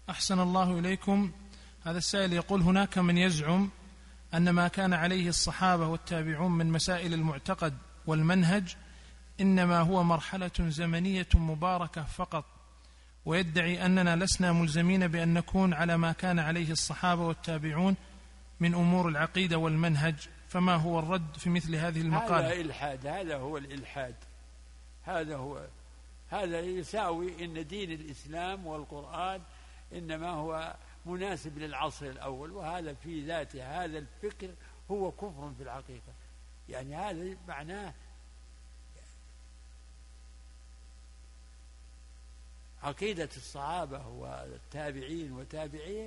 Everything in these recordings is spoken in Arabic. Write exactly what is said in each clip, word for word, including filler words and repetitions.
أحسن الله إليكم. هذا السائل يقول: هناك من يزعم أن ما كان عليه الصحابة والتابعون من مسائل المعتقد والمنهج إنما هو مرحلة زمنية مباركة فقط، ويدعي أننا لسنا ملزمين بأن نكون على ما كان عليه الصحابة والتابعون من أمور العقيدة والمنهج، فما هو الرد في مثل هذه المقالة؟ هذا إلحاد، هذا هو الإلحاد، هذا هو هذا يساوي إن دين الإسلام والقرآن إنما هو مناسب للعصر الأول، وهذا في ذاته هذا الفكر هو كفر في الحقيقة. يعني هذا معناه عقيدة الصحابة والتابعين وتابعين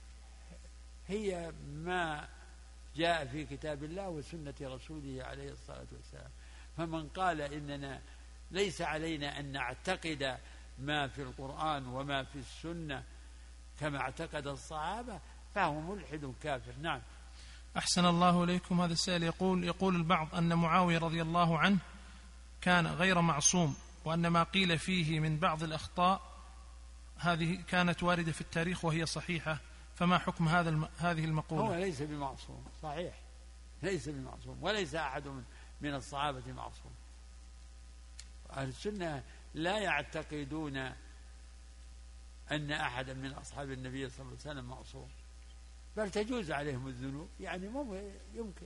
هي ما جاء في كتاب الله وسنة رسوله عليه الصلاة والسلام. فمن قال إننا ليس علينا أن نعتقد ما في القرآن وما في السنة كما اعتقد الصحابة فهو ملحد كافر. نعم. أحسن الله إليكم. هذا السائل يقول يقول البعض أن معاوية رضي الله عنه كان غير معصوم، وأن ما قيل فيه من بعض الأخطاء هذه كانت واردة في التاريخ وهي صحيحة، فما حكم هذا الم... هذه المقولة؟ هو ليس بمعصوم، صحيح، ليس بمعصوم، وليس أحد من, من الصحابة معصوم. أهل السنة لا يعتقدون أن أحدا من أصحاب النبي صلى الله عليه وسلم معصوم، بل تجوز عليهم الذنوب، يعني مو يمكن.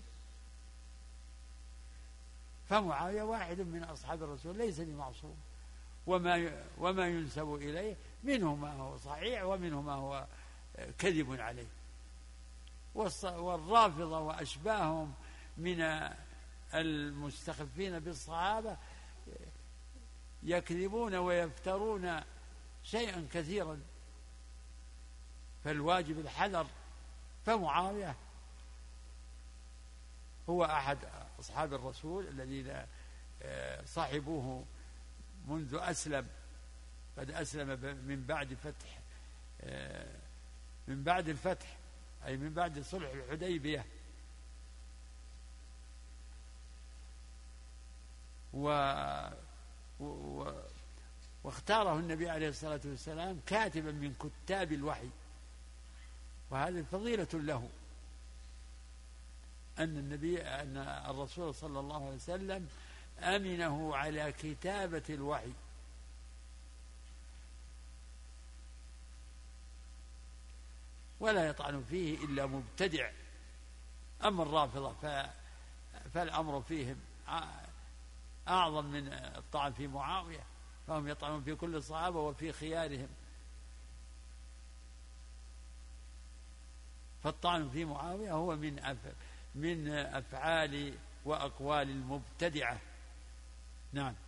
فمعاوية واحد من أصحاب الرسول ليس بمعصوم، وما وما ينسب إليه منه ما هو صحيح ومنه ما هو كذب عليه. والرافضة وأشباههم من المستخفين بالصحابة يكذبون ويفترون شيئا كثيرا، فالواجب الحذر. فمعاوية هو أحد أصحاب الرسول الذين صاحبوه منذ أسلم، قد أسلم من بعد فتح من بعد الفتح أي من بعد صلح الحديبية، و و واختاره النبي عليه الصلاة والسلام كاتبا من كتاب الوحي، وهذه فضيلة له أن النبي أن الرسول صلى الله عليه وسلم أمنه على كتابة الوحي. ولا يطعن فيه إلا مبتدع. أما الرافضة فالأمر فيهم أعظم من الطعن في معاوية، فهم يطعنون في كل الصحابة وفي خيارهم، فالطعن في معاوية هو من من أفعال وأقوال المبتدعة. نعم.